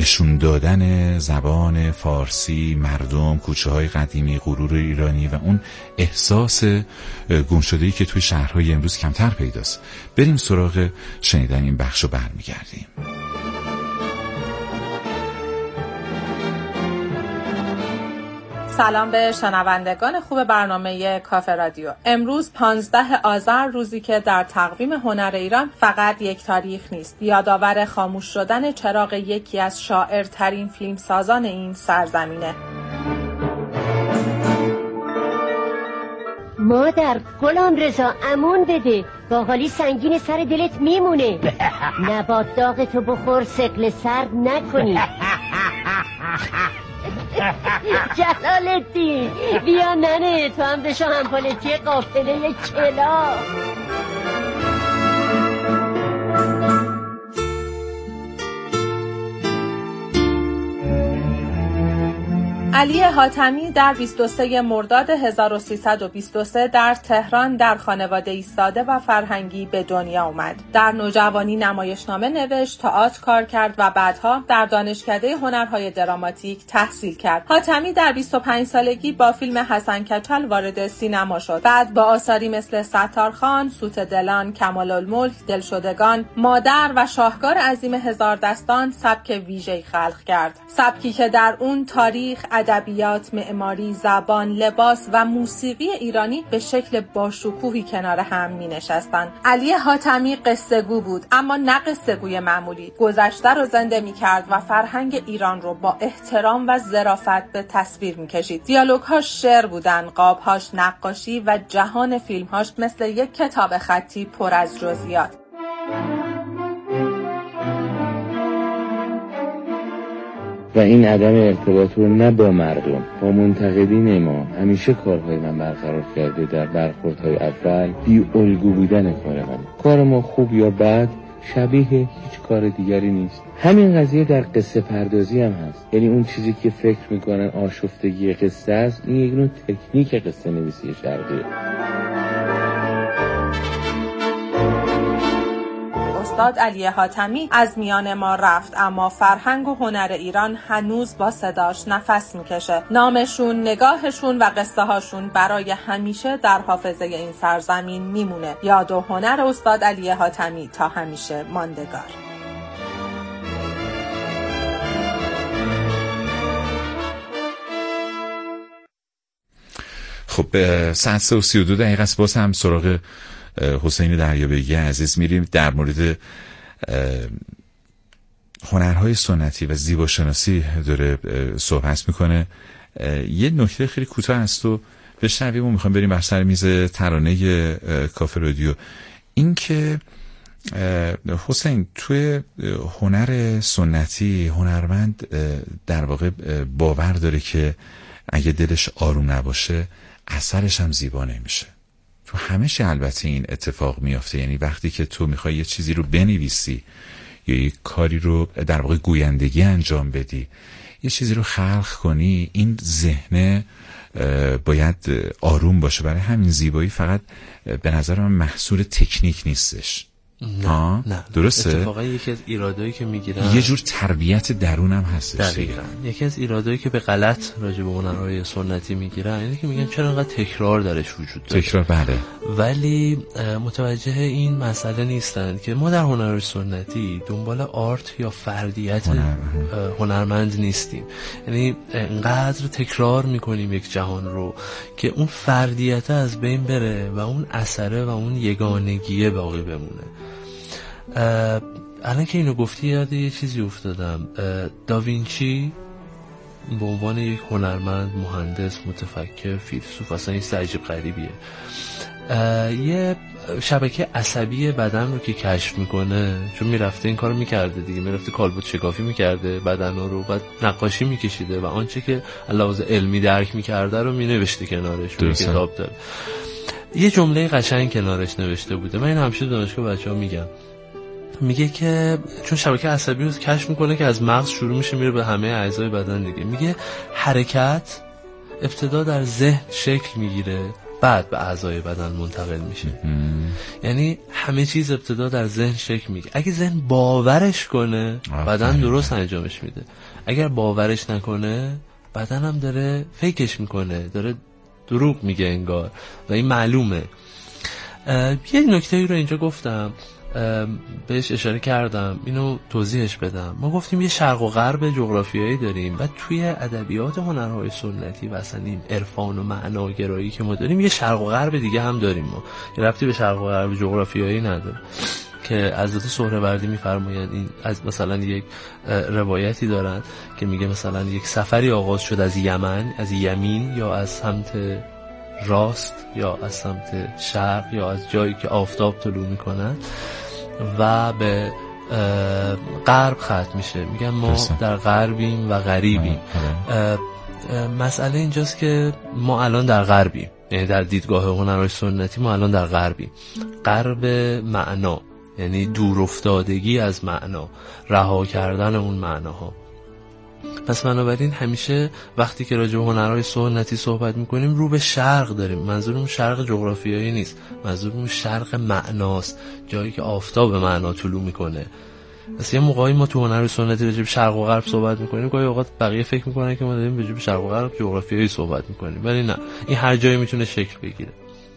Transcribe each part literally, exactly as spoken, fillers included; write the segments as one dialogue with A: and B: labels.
A: نشون دادن زبان فارسی، مردم، کوچه های قدیمی، غرور ایرانی و اون احساس گمشده‌ای که توی شهرهای امروز کمتر پیداست. بریم سراغ شنیدن این بخش رو برمیگردیم.
B: سلام به شنوندگان خوب برنامه کافه رادیو. امروز پانزده آذر، روزی که در تقویم هنر ایران فقط یک تاریخ نیست، یادآور خاموش شدن چراغ یکی از شاعرترین فیلمسازان این سرزمینه.
C: مادر، گلم رضا امون بده، باقالی سنگین سر دلت میمونه. نبات داغ تو بخور، سقل سرد نکنی. جلال‌الدین بیا ننه، تو هم بشو همپالتی قافله کلا.
B: علی حاتمی در بیست و سوم مرداد هزار و سیصد و بیست و سه در تهران در خانواده‌ای ساده و فرهنگی به دنیا آمد. در نوجوانی نمایشنامه نوشت، تئاتر کار کرد و بعدها در دانشکده هنرهای دراماتیک تحصیل کرد. حاتمی در بیست و پنج سالگی با فیلم حسن کچل وارد سینما شد. بعد با آثاری مثل ستارخان، سوت دلان، کمال‌الملک، دلشدگان، مادر و شاهکار عظیم هزار دستان سبک ویژه‌ای خلق کرد. سبکی که در اون تاریخ، ادبیات، معماری، زبان، لباس و موسیقی ایرانی به شکل باشکوهی کنار هم می نشستن. علی حاتمی قصه گو بود، اما نه قصه گوی معمولی. گذشته رو زنده می کرد و فرهنگ ایران رو با احترام و ظرافت به تصویر می کشید. دیالوگ‌هاش شعر بودن، قاب‌هاش نقاشی و جهان فیلم‌هاش مثل یک کتاب خطی پر از جزئیات.
D: و این عدم ارتباط رو نه با مردم، با منتقدین ما همیشه کارهای من برقرار کرده. در برخوردهای اول بی الگو بودن کار من. کار ما خوب یا بد شبیه هیچ کار دیگری نیست. همین قضیه در قصه پردازی هم هست. یعنی اون چیزی که فکر میکنن آشفتگی قصه است، این یک نوع تکنیک قصه نویسی شرقیه.
B: استاد علی حاتمی از میان ما رفت، اما فرهنگ و هنر ایران هنوز با صداش نفس میکشه. نامشون، نگاهشون و قصه هاشون برای همیشه در حافظه این سرزمین میمونه. یاد و هنر استاد علی حاتمی تا همیشه ماندگار.
A: خب ساعت سه و سی و دو دقیقه است. باز هم سراغ حسین دریابگی عزیز میریم. در مورد هنرهای سنتی و زیباشناسی داره صحبت میکنه. یه نکته خیلی کوتاه است و بشنویم و میخوام بریم بر سر میز ترانه کافه رادیو. این که حسین توی هنر سنتی هنرمند در واقع باور داره که اگه دلش آروم نباشه اثرش هم زیبا نمیشه. تو همه شی البته این اتفاق میافته. یعنی وقتی که تو میخوای یه چیزی رو بنویسی یا یه کاری رو در واقع گویندگی انجام بدی، یه چیزی رو خلق کنی، این ذهن باید آروم باشه. برای همین زیبایی فقط به نظر من محصول تکنیک نیستش.
E: نه نه
A: درسته؟
E: اتفاقا یکی از ایرادایی که میگیرن
A: یه جور تربیت درون هم هستش.
E: دقیقاً یکی از ایرادایی که به غلط راجع به هنرهای سنتی میگیرن اینه که میگن چرا انقدر تکرار درش وجود داره.
A: تکرار بله.
E: ولی متوجه این مسئله نیستن که ما در هنرهای سنتی دنبال آرت یا فردیت هنر. هنرمند نیستیم. یعنی انقدر تکرار میکنیم یک جهان رو که اون فردیت از بین بره و اون اثره و اون یگانگیه باقی بمونه. الان که اینو گفتی یاد یه چیزی افتادم. داوینچی به عنوان یک هنرمند، مهندس، متفکر، فیلسوف، اصلا این عجیب غریبیه، یه شبکه عصبی بدن رو که کشف میکنه، چون میرفته این کارو میکرده دیگه، میرفته کالبد شکافی میکرده بدن رو، بعد نقاشی میکشیده و آنچه که علاوه علمی درک میکرده رو مینوشته کنارش، اون کتاب داره. یه جمله قشنگ کنارش نوشته بوده، من این همیشه دانشگاه بچه‌ها میگم، میگه که چون شبکه عصبی رو کشف میکنه که از مغز شروع میشه میره به همه اعضای بدن دیگه، میگه حرکت ابتدا در ذهن شکل میگیره بعد به اعضای بدن منتقل میشه. یعنی همه چیز ابتدا در ذهن شکل میگیره. اگه ذهن باورش کنه بدن درست انجامش میده، اگر باورش نکنه بدن هم داره فیکش میکنه، داره دروغ میگه انگار، و این معلومه. یه نکته رو اینجا گفتم، بهش اشاره کردم، اینو توضیحش بدم. ما گفتیم یه شرق و غرب جغرافیایی داریم و توی ادبیات هنرهای سنتی و اصلا این عرفان و معناگرایی که ما داریم یه شرق و غرب دیگه هم داریم. ما یه ربطی به شرق و غرب جغرافیایی نداره که حضرت سهروردی میفرمایند این از مثلا یک روایتی دارن که میگه مثلا یک سفری آغاز شد از یمن، از یمین یا از سمت راست یا از سمت شرق یا از جایی که آفتاب طلوع میکنه و به غرب ختم میشه. میگن ما در غربیم و غریبیم. مسئله اینجاست که ما الان در غربیم، یعنی در دیدگاه هنرهای سنتی ما الان در غربیم. غرب معنا یعنی دور افتادگی از معنا، رها کردن اون معناها. پس بنابراین همیشه وقتی که راجع به هنرهای سنتی صحبت میکنیم رو به شرق داریم. منظورمون شرق جغرافیایی نیست، منظورمون شرق معناست، جایی که آفتاب معنا طلوع میکنه. پس یه موقعی ما تو هنرهای سنتی راجع به شرق و غرب صحبت میکنیم، گاهی اوقات بقیه فکر میکنن که ما داریم راجع به شرق و غرب جغرافیایی صحبت میکنیم، ولی نه، این هر جایی میتونه شکل بگیره.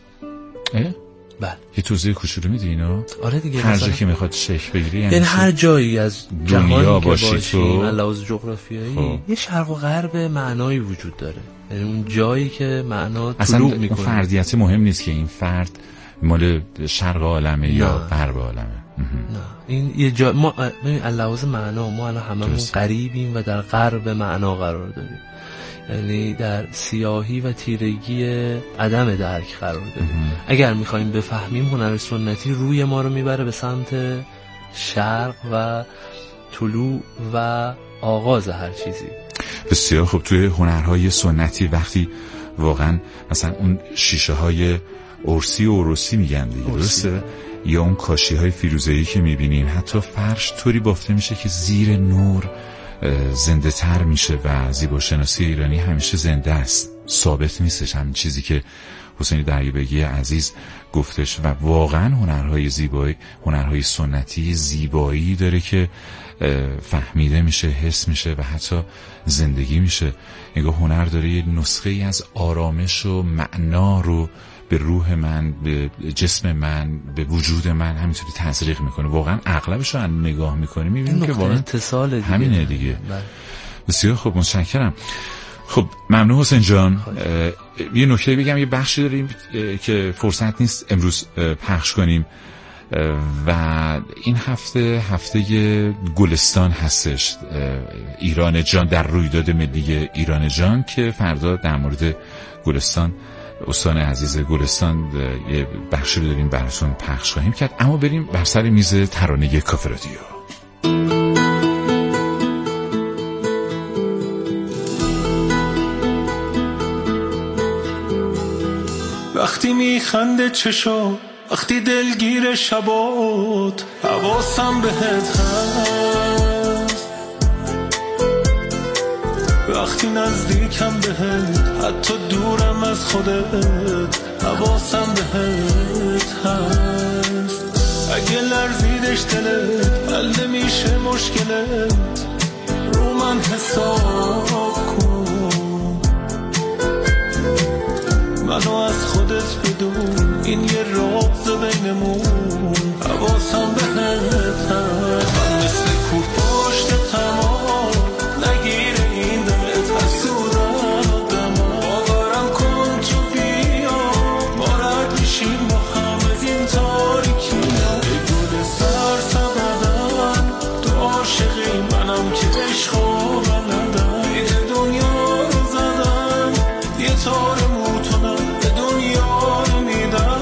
E: بله.
A: یه توضیح کوچولو میدی اینو؟
E: آره دیگه،
A: هر جایی که میخواد شکل بگیره، یعنی,
E: یعنی هر جایی از جهان که
A: باشی
E: باشیم از لحاظ جغرافیایی خب. یه شرق و غرب معنایی وجود داره، یعنی اون جایی که معنا طلوع میکنه.
A: اصلا فردیت مهم نیست که این فرد مال شرق عالمه یا غرب عالمه.
E: نه، این یه جا ما ببین از لحاظ معنا ما الان هممون غریبیم و در غرب معنا قرار داریم، یعنی در سیاهی و تیرگی عدم درک قرار داریم. اگر میخوایم بفهمیم هنر سنتی روی ما رو میبره به سمت شرق و طلوع و آغاز هر چیزی.
A: بسیار خب. توی هنرهای سنتی وقتی واقعا مثلا اون شیشه های ارسی و اوروسی میگن دیگه، درسته؟ یا اون کاشی های فیروزه‌ای که میبینیم، حتی فرش طوری بافته میشه که زیر نور زنده تر میشه و زیباشناسی ایرانی همیشه زنده است، ثابت نیستش. همین چیزی که حسین دریابگی عزیز گفتش و واقعا هنرهای زیبایی، هنرهای سنتی زیبایی داره که فهمیده میشه، حس میشه و حتی زندگی میشه. نگاه هنر داره یه نسخه ای از آرامش و معنا رو به روح من، به جسم من، به وجود من همینطوری تزریق میکنه. واقعا اغلبش رو نگاه میکنیم میبینیم که واقعا
E: اتصال دیگه.
A: همینه دیگه. بسیار خوب، متشکرم. خب ممنون حسین جان. یه نکته بگم، یه بخشی داریم که فرصت نیست امروز پخش کنیم و این هفته هفته گلستان هستش، ایران جان، در رویداد ملی ایران جان که فردا در مورد گلستان، استان عزیز گلستان، یه بخشی رو داریم براتون پخش خواهیم کرد. اما بریم بر سر میز ترانه کافه رادیو.
F: وقتی میخنده چشا، وقتی دلگیر شبات، حواسم بهت هست، وقتی نزدیکم بهت، حتی دورم از خودت، حواسم بهت هست. اگه لرزیدش دلت، حل میشه مشکلت، رو من حساب کن، منو از خودت بدون، این یه راز بینمون، حواسم بهت هست. من مثل کور پشت تمام، نگیره این دمت از صورت دمام، باورم کن تو بیا، ما رد میشیم با هم از این تاریکی. ای گل سر سبدن، تو عاشقی منم که عشقا بلدن، دید دنیا رو زدن، یه تار موتونم به دنیا رو میدن.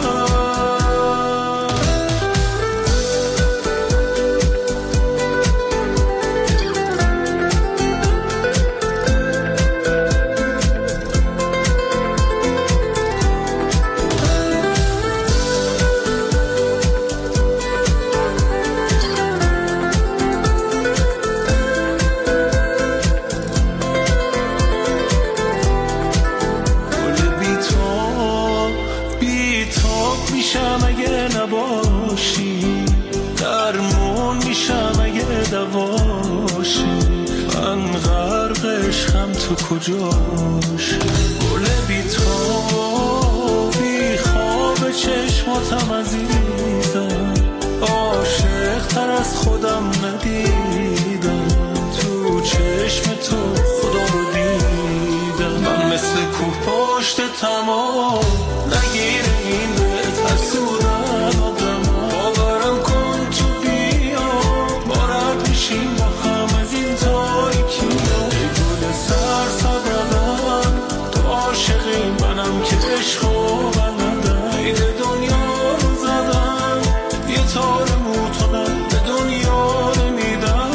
F: عشقم تو کجاش گل بی‌تابی خواب چشماتم عزیزم عاشق تر از خودم ندیدم تو چشم تو خدا رو دیدم من مثل کوه پشت تمام نگیر این به ترسودن آدم باورم کن تو بیا بارد میشیم با هم از این تاریکی ای گل سر صدقم تو عاشقی منم که عشق و بلدم عید دنیا رو زدم یه تار موتونم به دنیا نمیدم.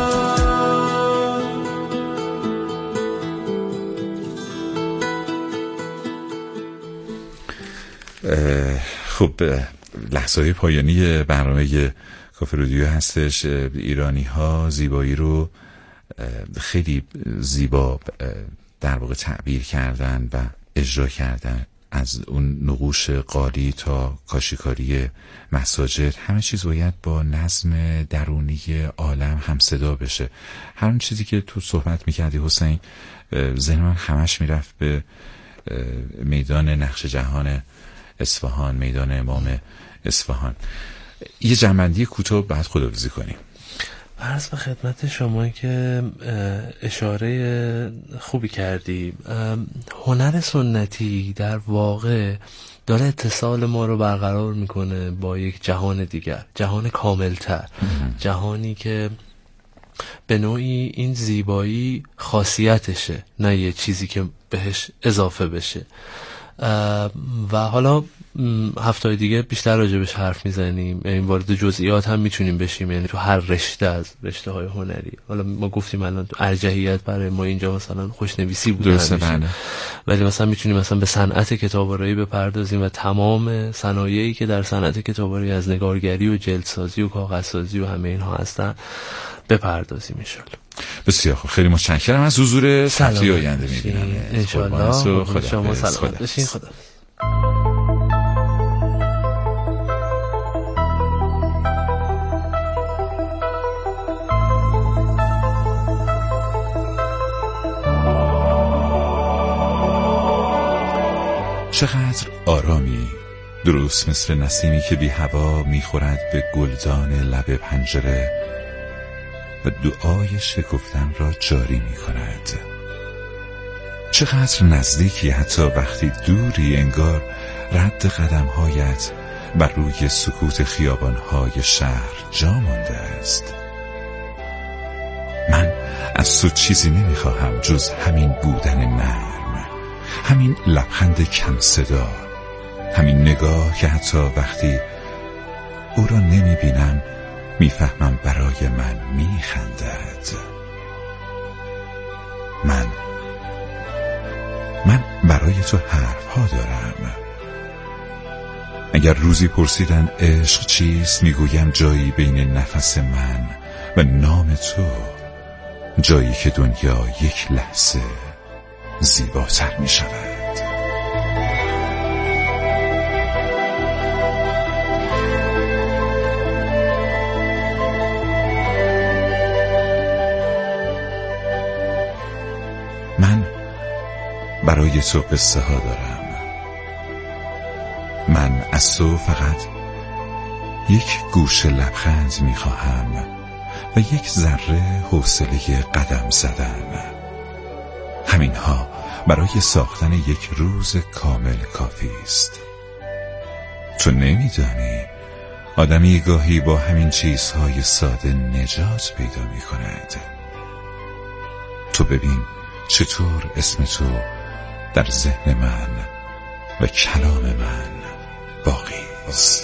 A: خب لحظه پایانی برنامه کافه رادیو هستش. ایرانی ها زیبایی رو خیلی زیبا در واقع تعبیر کردن و اجرا کردن، از اون نقوش قالی تا کاشیکاری مساجد، همه چیز باید با نظم درونی عالم هم صدا بشه. هر اون چیزی که تو صحبت میکردی حسین، ذهن من همش میرفت به میدان نقش جهان اصفهان، میدان امام اصفهان. یه جنبندی کوتاه بعد خداحافظی کنیم.
E: عرض به خدمت شما که اشاره خوبی کردی. هنر سنتی در واقع داره اتصال ما رو برقرار میکنه با یک جهان دیگر، جهان کاملتر، جهانی که به نوعی این زیبایی خاصیتشه، نه یه چیزی که بهش اضافه بشه. و حالا هفته‌های دیگه بیشتر راجبش حرف میزنیم، یعنی وارد جزئیات هم میتونیم بشیم، یعنی تو هر رشته از رشته های هنری. حالا ما گفتیم الان ارجحیت برای ما اینجا مثلا خوشنویسی بود، ولی مثلا میتونیم مثلا به صنعت کتاب‌آرایی بپردازیم و تمام صنایعی که در صنعت کتاب‌آرایی از نگارگری و جلدسازی و کاغذسازی و همه اینها هستن بپردازیم ان شاء الله.
A: بسیار خوب، خیلی متشکرم از حضور هفته آینده. میبینم
E: ان شاء الله. خدا شما سلامت باشین. خدا.
A: چقدر آرامی، درست مثل نسیمی که بی هوا میخورد به گلدان لب پنجره و دعای شکفتن را جاری می کند. چقدر نزدیکی، حتی وقتی دوری، انگار رد قدمهایت بر روی سکوت خیابانهای شهر جا مانده است. من از تو چیزی نمیخواهم جز همین بودن نرم، همین لبخند کم صدا، همین نگاه که حتی وقتی او را نمیبینم میفهمم برای من میخندد. من من برای تو حرف ها دارم. اگر روزی پرسیدن عشق چیست، میگویم جایی بین نفس من و نام تو، جایی که دنیا یک لحظه زیباتر می شود. من برای تو قصه ها دارم. من از تو فقط یک گوشه لبخند می خواهم و یک ذره حوصله قدم زدن. همینها برای ساختن یک روز کامل کافی است. تو نمیدانی آدمی گاهی با همین چیزهای ساده نجات پیدا می کند. تو ببین چطور اسم تو در ذهن من و کلام من باقی است.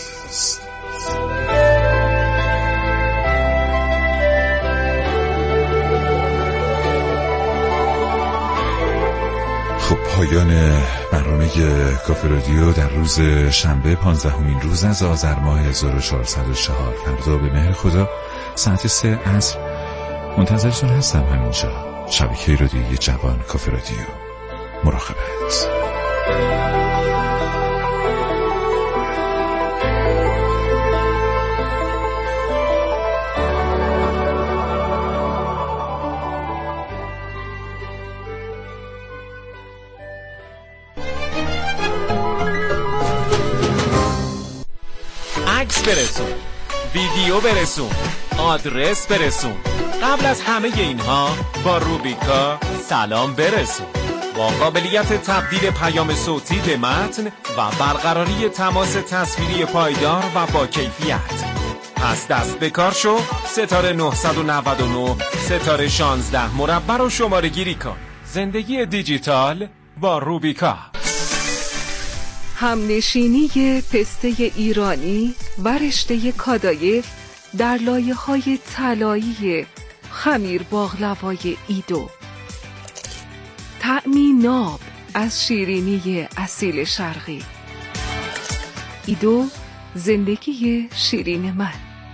A: خب پایان برنامه کافه رادیو در روز شنبه پانزدهمین روز از آذر ماه هزار و چهارصد و چهار. فردا به مهر خدا ساعت سه عصر منتظرتون هستم همینجا. شبکه رادیویی جوان کافه رادیو. مراقبت.
G: برسون، ویدیو برسون، آدرس برسون. قبل از همه اینها با روبیکا سلام برسون. با قابلیت تبدیل پیام صوتی به متن و برقراری تماس تصویری پایدار و با کیفیت. پس دست به کار شو، ستاره نه نه نه ستاره شانزده مربع رو شماره گیری کن. زندگی دیجیتال با روبیکا.
H: همنشینی پسته ایرانی و رشته کادایف در لایه‌های طلایی خمیر باقلوای ایدو. طعمی ناب از شیرینی اصیل شرقی. ایدو، زندگی شیرین من.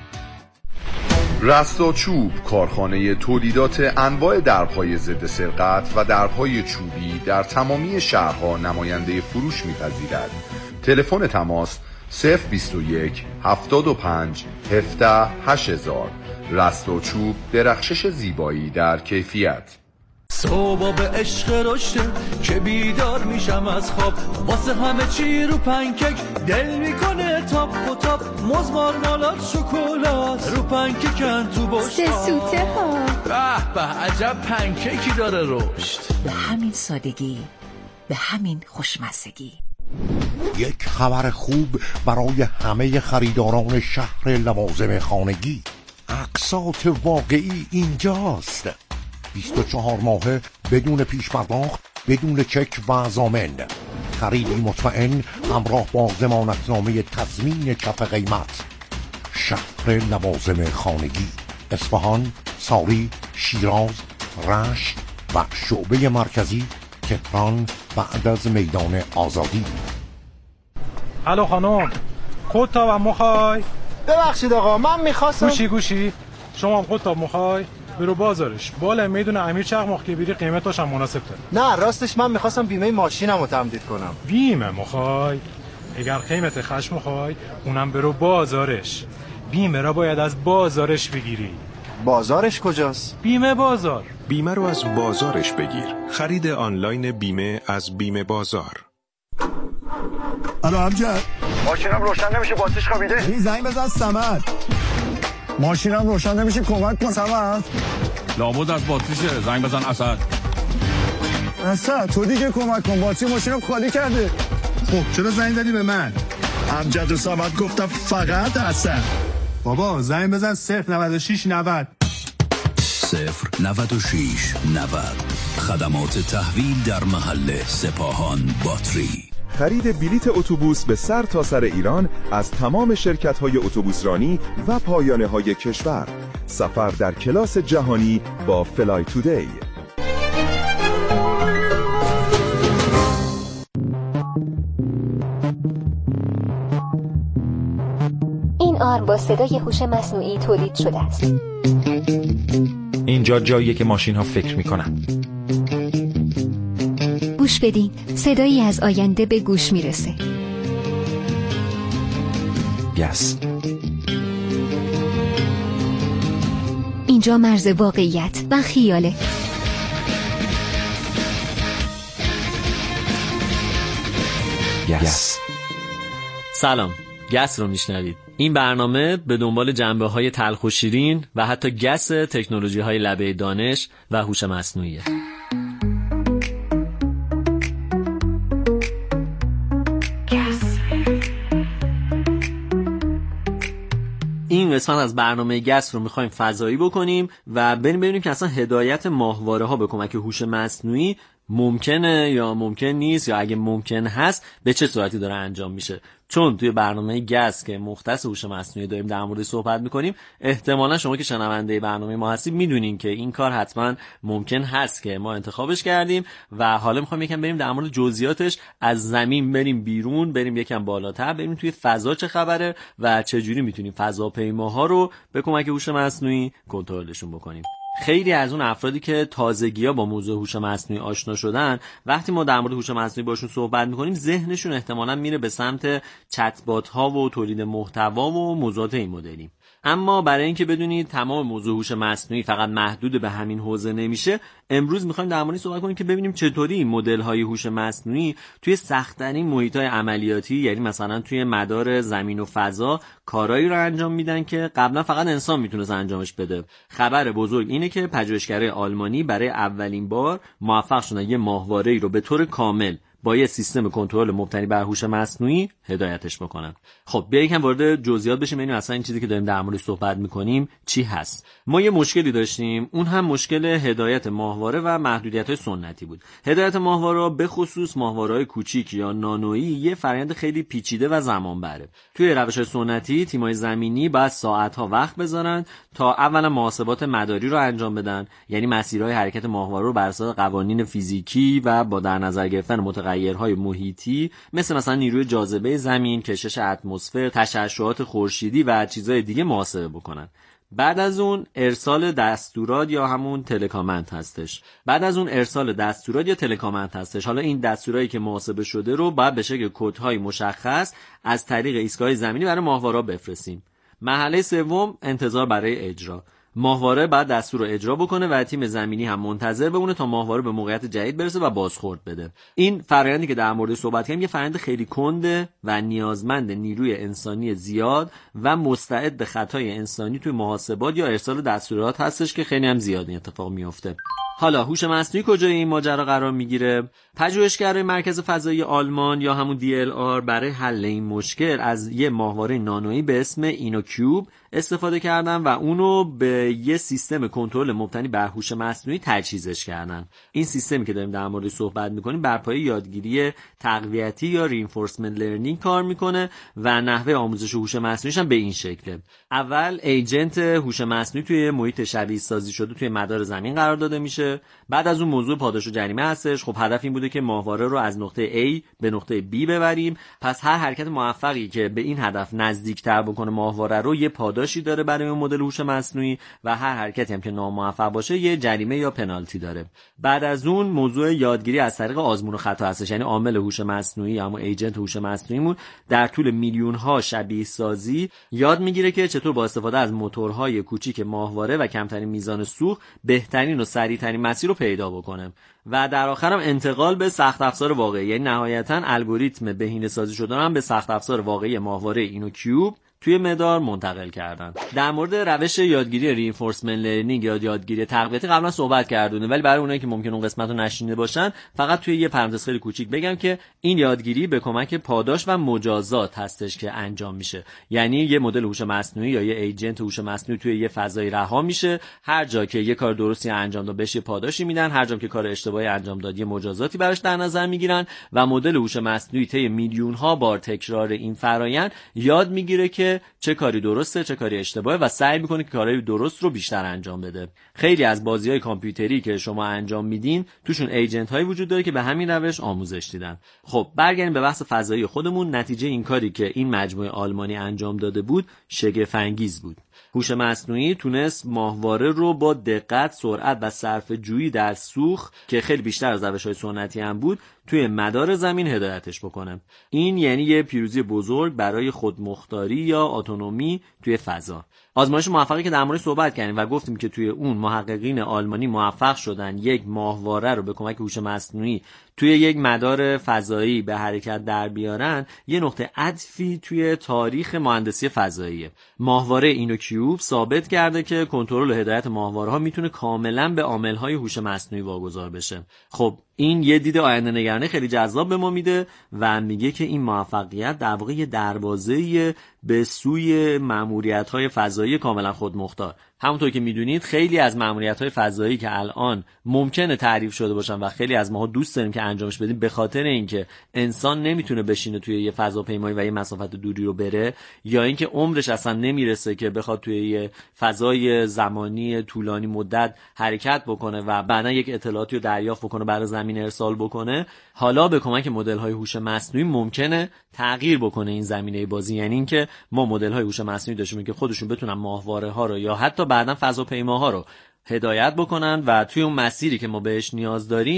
I: رستاچوب، کارخانه تولیدات انواع درهای ضد سرقت و درهای چوبی در تمامی شهرها نماینده فروش می‌پذیرد. تلفن تماس صفر بیست و یک هفتاد و پنج هفده هشت هزار. رستاچوب، درخشش زیبایی در کیفیت.
F: صبح به عشق رشته که بیدار میشم از خواب، واسه همه چی رو پنکک دل میکنه تاپ و تاپ، موز مارمالاد شکلات رو پنککن تو بشقاب،
J: سه سوته ها.
F: به به عجب پنککی داره رشد.
J: به همین سادگی، به همین خوشمزگی.
K: یک خبر خوب برای همه خریداران شهر لوازم خانگی. اقساط واقعی اینجاست. بیست و چهار ماهه بدون پیش پرداخت، بدون چک و ضامن. خریدی مطمئن همراه با ضمانتنامه تضمین کف قیمت. شهر لوازم خانگی، اصفهان، ساری، شیراز، رشت و شعبه مرکزی تهران بعد از میدان آزادی.
L: الو خانم، خودتا و مخوای؟
M: ببخشید آقا، من میخواستم.
L: گوشی گوشی شما هم خودتا مخوای؟ برو بازارش، بالا میدونه امیر چرخ که بیری قیمتاش هم مناسب تره.
M: نه راستش من میخواستم بیمه ماشینم رو تمدید کنم.
L: بیمه مخوای؟ اگر قیمت خشم مخوای اونم برو بازارش. بیمه را باید از بازارش بگیری.
M: بازارش کجاست؟
L: بیمه بازار.
N: بیمه رو از بازارش بگیر. خرید آنلاین بیمه از بیمه بازار.
O: الو امجد،
P: ماشینم روشن نمیشه، باتریش خوابیده.
O: این زنگ بزن صمد. ماشینم روشن نمیشه، کمک کن صمد.
Q: لابد از باتریشه، زنگ بزن اسد.
O: اسد تو دیگه کمک کن، باتری ماشینم خالی کرده. خب چرا زنگ زدی به من؟ امجد و صمد گفتم فقط اسد. بابا زنگ بزن صفر نود و شش نود.
R: صفر نود و شش نود. خدمات تحویل در محل سپاهان باتری.
S: خرید بلیت اتوبوس به سر تا سر ایران از تمام شرکت‌های اتوبوسرانی و پایانه‌های کشور. سفر در کلاس جهانی با فلای تودی.
T: این آرم با صدای هوش مصنوعی تولید شده است.
U: اینجا جاییه که ماشین‌ها فکر می‌کنن.
V: گوش بدین، صدایی از آینده به گوش میرسه.
U: یس.
V: اینجا مرز واقعیت و خیاله.
U: یس.
E: سلام، گس رو میشنوید. این برنامه به دنبال جنبه های تلخ و شیرین و حتی گس تکنولوژی های لبه دانش و هوش مصنوعیه. این قسمت از برنامه گس رو میخوایم فضایی بکنیم و بریم ببینیم که اصلا هدایت ماهواره ها به کمک هوش مصنوعی ممکنه یا ممکن نیست، یا اگه ممکن هست به چه صورتی داره انجام میشه. چون توی برنامه گس که مختص هوش مصنوعی داریم در موردش صحبت میکنیم، احتمالا شما که شنونده برنامه ما هستید میدونین که این کار حتما ممکن هست که ما انتخابش کردیم و حالا میخوایم یکم بریم در مورد جزئیاتش، از زمین بریم بیرون، بریم یکم بالاتر، بریم توی فضا چه خبره و چه جوری میتونیم فضاپیماها رو به کمک هوش مصنوعی کنترلشون بکنیم. خیلی از اون افرادی که تازگی‌ها با موضوع هوش مصنوعی آشنا شدن، وقتی ما در مورد هوش مصنوعی باشون صحبت می‌کنیم ذهنشون احتمالاً میره به سمت چت بات ها و تولید محتوا و موضوعات این مدلی.
C: اما برای اینکه بدونید تمام موضوع هوش مصنوعی فقط محدود به همین حوزه نمیشه، امروز میخوایم در موردش صحبت کنیم که ببینیم چطوری این مدل‌های هوش مصنوعی توی سخت‌ترین محیط‌های عملیاتی، یعنی مثلا توی مدار زمین و فضا، کارایی رو انجام میدن که قبلا فقط انسان میتونست انجامش بده. خبر بزرگ اینه که پژوهشگرای آلمانی برای اولین بار موفق شدن یه ماهواره‌ای رو به طور کامل با یه سیستم کنترل مبتنی بر هوش مصنوعی هدایتش بکنن. خب بیا یکم وارد جزئیات بشیم ببینیم اصلا این چیزی که داریم در موردش صحبت میکنیم چی هست. ما یه مشکلی داشتیم، اون هم مشکل هدایت ماهواره و محدودیت‌های سنتی بود. هدایت ماهواره به خصوص ماهواره‌های کوچیک یا نانویی یه فرآیند خیلی پیچیده و زمان بره. توی روش‌های سنتی تیم‌های زمینی باید ساعت‌ها وقت بذارن تا اولا محاسبات مداری رو انجام بدن، یعنی مسیرهای حرکت ماهواره رو بر اساس قوانین فیزیکی و با در نظر گرفتن متغیرهای محیطی مثل مثلا نیروی جاذبه زمین، کشش اتمسفر، تشعشعات خورشیدی و چیزهای دیگه محاسبه بکنن. بعد از اون ارسال دستورات یا همون تلکامند هستش. بعد از اون ارسال دستورات یا تلکامند هستش. حالا این دستورایی که محاسبه شده رو باید به شکل کدهای مشخص از طریق ایستگاه زمینی برای ماهواره بفرستیم. مرحله سوم انتظار برای اجرا. ماهواره بعد دستور رو اجرا بکنه و تیم زمینی هم منتظر بمونه تا ماهواره به موقعیت جدید برسه و بازخورد بده. این فرآیندی که در موردش صحبت کردیم یه فرآیند خیلی کنده و نیازمند نیروی انسانی زیاد و مستعد به خطای انسانی توی محاسبات یا ارسال دستورات هستش که خیلی هم زیاد این اتفاق میفته. حالا هوش مصنوعی کجای این ماجرا قرار میگیره؟ پژوهشگرای مرکز فضایی آلمان یا همون دی ال آر برای حل این مشکل از یه ماهواره نانویی به اسم اینوکیوب استفاده کردن و اونو به یه سیستم کنترل مبتنی بر هوش مصنوعی تجهیزش کردن. این سیستمی که داریم در موردش صحبت میکنیم بر پایه یادگیری تقویتی یا reinforcement learning کار میکنه و نحوه آموزش هوش مصنوعیش هم به این شکله. اول ایجنت هوش مصنوعی توی محیط شبیه سازی شده توی مدار زمین قرار داده میشه. بعد از اون موضوع پاداش و جریمه هستش. خب هدف این بوده که ماهواره رو از نقطه A به نقطه B ببریم. پس هر حرکت موفقی که به این هدف نزدیکتر بکنه ماهواره رو یه پاداشی داره برای اون مدل هوش مصنوعی و هر حرکتی هم که ناموفق باشه یه جریمه یا پنالتی داره. بعد از اون موضوع یادگیری از طریق آزمون و خطا هستش، یعنی عامل هوش مصنوعی اما ایجنت هوش مصنوعیمون در طول میلیون ها شبیه سازی یاد میگیره که چطور با استفاده از موتورهای کوچیک ماهواره و کمترین میزان سوخت بهترین و سریعترین مسیر رو پیدا بکنه و در آخر هم انتقال به سخت افزار واقعی، یعنی نهایتاً الگوریتم بهینه‌سازی شده هم به سخت افزار واقعی ماهواره اینوکیوب توی مدار منتقل کردن. در مورد روش یادگیری reinforcement learning یا یادگیری تقویتی قبلا صحبت کردونه، ولی برای اونایی که ممکن اون قسمت رو نشنیده باشن فقط توی یه پرانتز خیلی کوچیک بگم که این یادگیری به کمک پاداش و مجازات هستش که انجام میشه. یعنی یه مدل هوش مصنوعی یا یه ایجنت هوش مصنوعی توی یه فضایی رها میشه، هر جا که یه کار درستی انجام داد بهش یه پاداشی میدن، هر جا که کار اشتباهی انجام داد یه مجازاتی براش در نظر میگیرن و مدل هوش مصنوعی طی میلیون ها بار تکرار این فرآیند یاد میگیره که چه کاری درسته چه کاری اشتباهه و سعی میکنه که کارهای درست رو بیشتر انجام بده. خیلی از بازی‌های کامپیوتری که شما انجام میدین توشون ایجنت هایی وجود داره که به همین روش آموزش دیدن. خب برگردیم به بحث فضایی خودمون. نتیجه این کاری که این مجموعه آلمانی انجام داده بود شگفت انگیز بود. هوش مصنوعی تونست ماهواره رو با دقت، سرعت و صرفه‌جویی در سوخت که خیلی بیشتر از روش‌های سنتی هم بود توی مدار زمین هدایتش بکنه. این یعنی یه پیروزی بزرگ برای خودمختاری یا اتونومی توی فضا. آزمایش موفقی که در موردش صحبت کردیم و گفتیم که توی اون محققین آلمانی موفق شدن یک ماهواره رو به کمک هوش مصنوعی توی یک مدار فضایی به حرکت در بیارن، یه نقطه عطفی توی تاریخ مهندسی فضاییه. ماهواره اینوکیوب ثابت کرده که کنترل و هدایت ماهواره‌ها میتونه کاملا به عامل‌های هوش مصنوعی واگذار بشه. خب این یه دید آینده نگرانه خیلی جذاب به ما میده و میگه که این موفقیت در واقع یه دروازه‌ای به سوی مأموریت‌های فضایی کاملا خودمختار. همونطور که میدونید خیلی از مأموریت‌های فضایی که الان ممکنه تعریف شده باشن و خیلی از ماها دوست داریم که انجامش بدیم به خاطر اینکه انسان نمیتونه بشینه توی یه فضاپیمایی و یه مسافت دوری رو بره، یا اینکه عمرش اصلا نمیرسه که بخواد توی یه فضای زمانی طولانی مدت حرکت بکنه و بعداً یک اطلاعاتی رو دریافت بکنه برای زمین ارسال بکنه، حالا به کمک مدل‌های هوش مصنوعی ممکنه تغییر بکنه این زمینه بازی. یعنی اینکه ما مدل‌های هوش مصنوعی داشتیم که خودشون بتونن ماهواره‌ها رو یا حتی بعداً فضاپیماها رو هدایت بکنن و توی اون مسیری که ما بهش نیاز داریم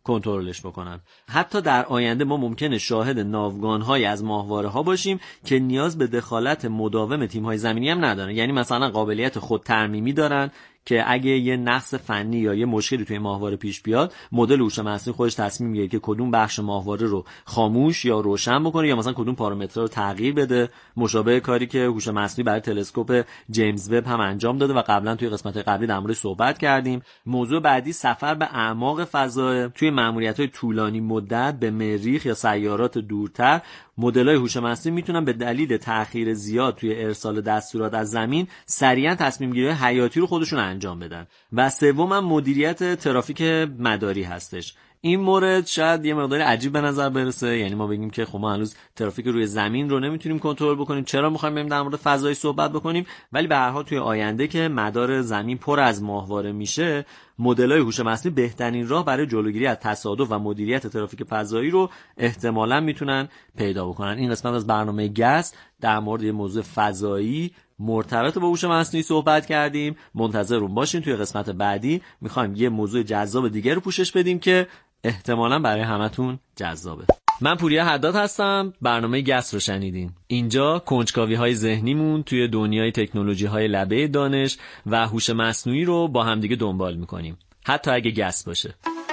C: کنترلش بکنن. حتی در آینده ما ممکنه شاهد ناوگان‌های از ماهواره‌ها باشیم که نیاز به دخالت مداوم تیم‌های زمینی هم ندارن. یعنی مثلا قابلیت خودترمیمی دارن که اگه یه نقص فنی یا یه مشکلی توی ماهواره پیش بیاد، مدل هوش مصنوعی خودش تصمیم میگیره که کدوم بخش ماهواره رو خاموش یا روشن بکنه یا مثلا کدوم پارامترها رو تغییر بده، مشابه کاری که هوش مصنوعی برای تلسکوپ جیمز وب هم انجام داده و قبلا توی قسمت قبلی در موردش صحبت کردیم. موضوع بعدی سفر به اعماق فضا. توی ماموریت‌های طولانی مدت به مریخ یا سیارات دورتر، مدل‌های هوش مصنوعی میتونن به دلیل تأخیر زیاد توی ارسال دستورات از زمین سریعا تصمیم‌گیری حیاتی رو خودشون انجام بدن. و سوم هم مدیریت ترافیک مداری هستش. این مورد شاید یه مقدار عجیب به نظر برسه، یعنی ما بگیم که خب ما هنوز ترافیک روی زمین رو نمیتونیم کنترل بکنیم، چرا می‌خوایم بریم در مورد فضایی صحبت بکنیم؟ ولی به هر حال توی آینده که مدار زمین پر از ماهواره میشه، مدل‌های هوش مصنوعی بهترین راه برای جلوگیری از تصادف و مدیریت ترافیک فضایی رو احتمالاً میتونن پیدا بکنن. این قسمت از برنامه گس در مورد یه موضوع فضایی مرتبط با هوش مصنوعی صحبت کردیم. منتظرون باشین، توی قسمت بعدی میخوایم یه موضوع جذاب دیگه رو پوشش بدیم که احتمالاً برای همتون جذابه. من پوریا حداد هستم، برنامه گس رو شنیدین. اینجا کنجکاوی های ذهنیمون توی دنیای تکنولوژی های لبه دانش و هوش مصنوعی رو با همدیگه دنبال میکنیم، حتی اگه گس باشه.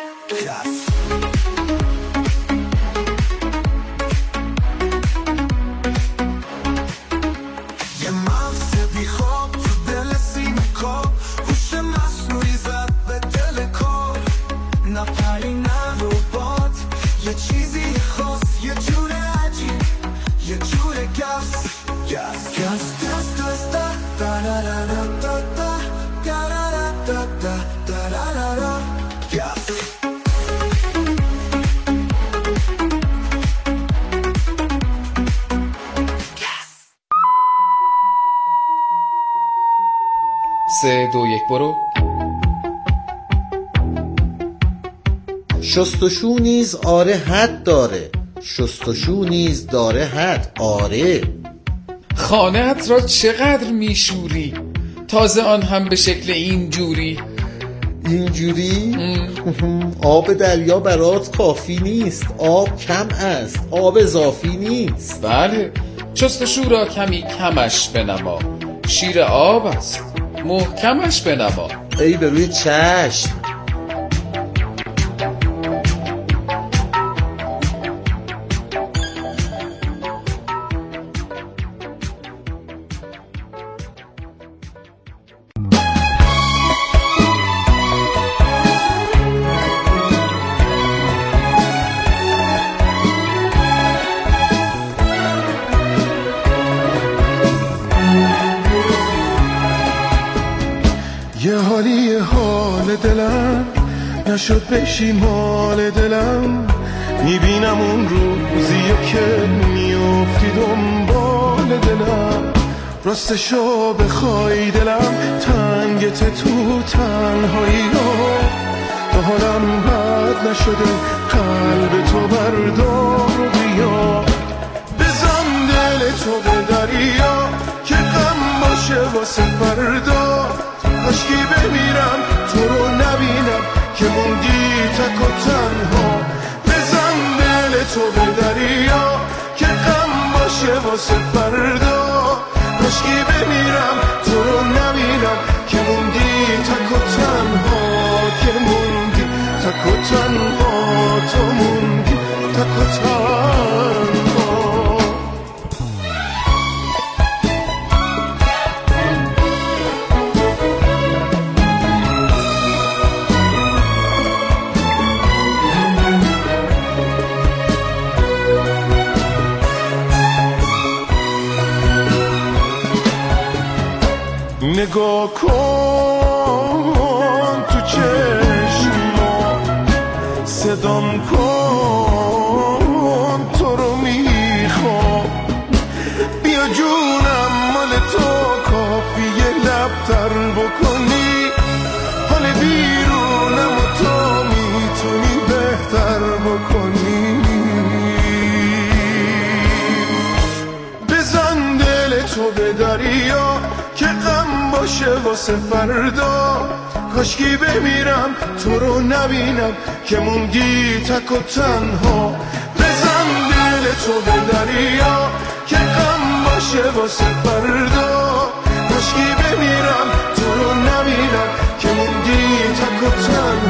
B: سه دو یک برو.
D: شستشو نیز آره حد داره، شستشو نیز داره حد آره.
B: خانه‌ات را چقدر میشوری، تازه آن هم به شکل اینجوری.
D: اینجوری؟ آب دریا برات کافی نیست، آب کم است، آب اضافی نیست.
B: بله، شستشو را کمی کمش بنما، شیر آب است محکمش بنما.
D: ای به روی چشم.
F: یه حالی حال دلم نشد بشی مال دلم، میبینم اون روزیو که میافتی دنبال دلم. راستشو بخوای دلم تنگت تو تنهایی ها، تا حالم بد نشده قلب تو بردار و بیا. بزن دل تو به دریا که غم باشه واسه فردا، کاشکی بمیرم تو رو نبینم که موندی تک و تنها. بزن دل تو به دریا که غم باشه واسه فردا، کاشکی بمیرم تو رو نبینم که موندی تک و تنها. که موندی تک و تنها، تو موندی تک و تنها. نگاه کن تو چشما، صدام کن تو رو میخوام. بیا جونم مال تو کافیه لبتر بکنی، حال بیرونم و تو میتونی بهتر بکنی. بزن دل تو به دریا که غم باشه واسه فردا، کاشکی بمیرم تو رو نبینم که موندی تک و تنها. بزن دل تو به دریا که غم باشه واسه فردا. کاشکی بمیرم تو رو نبینم که موندی تک و تنها.